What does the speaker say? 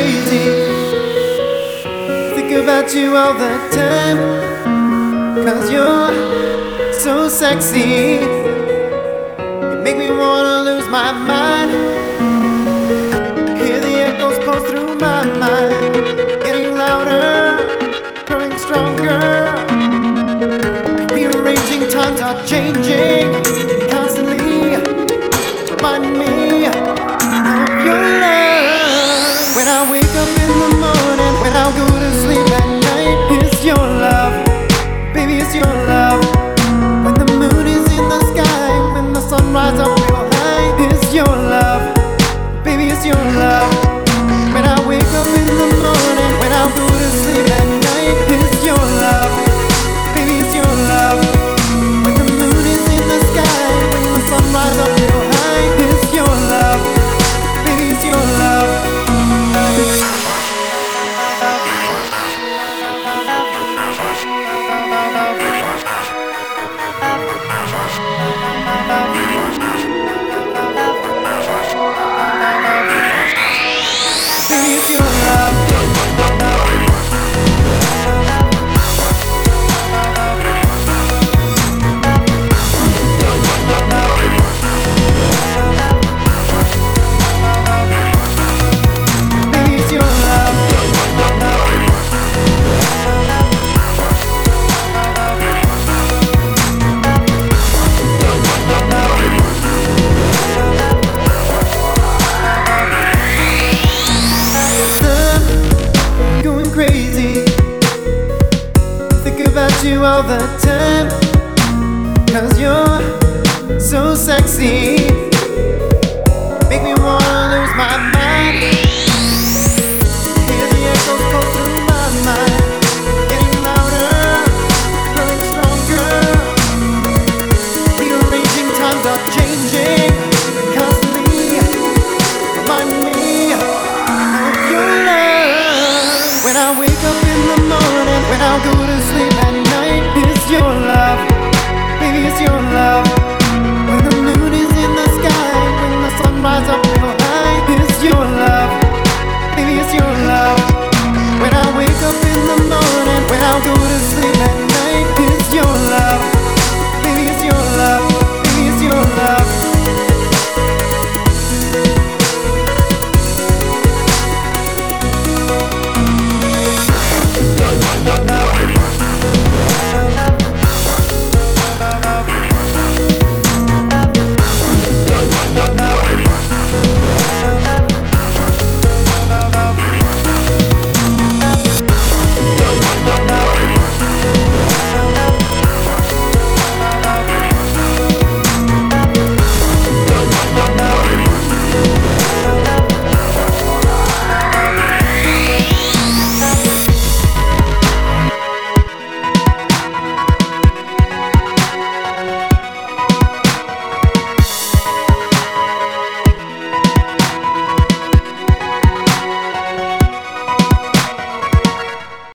crazy. Think about you all the time, 'cause you're so sexy. You make me wanna lose my mind. Hear the echoes pulse through my mind, getting louder, growing stronger. Rearranging times are changing constantly, reminding me of your love. When I wake up in the morning, when I go to sleep at night, it's your love, baby, it's your love. When the moon is in the sky, when the sun rises up real high, it's your love, baby, it's your love. When I wake up in the morning, when I go to sleep at night, it's your love, baby, it's your love. When the moon is in the sky, when the sun rises up real high, it's your love, baby, it's your love. Baby, it's your love. Baby, it's your love. I'm going crazy. Think about you all the time, 'cause you're so sexy.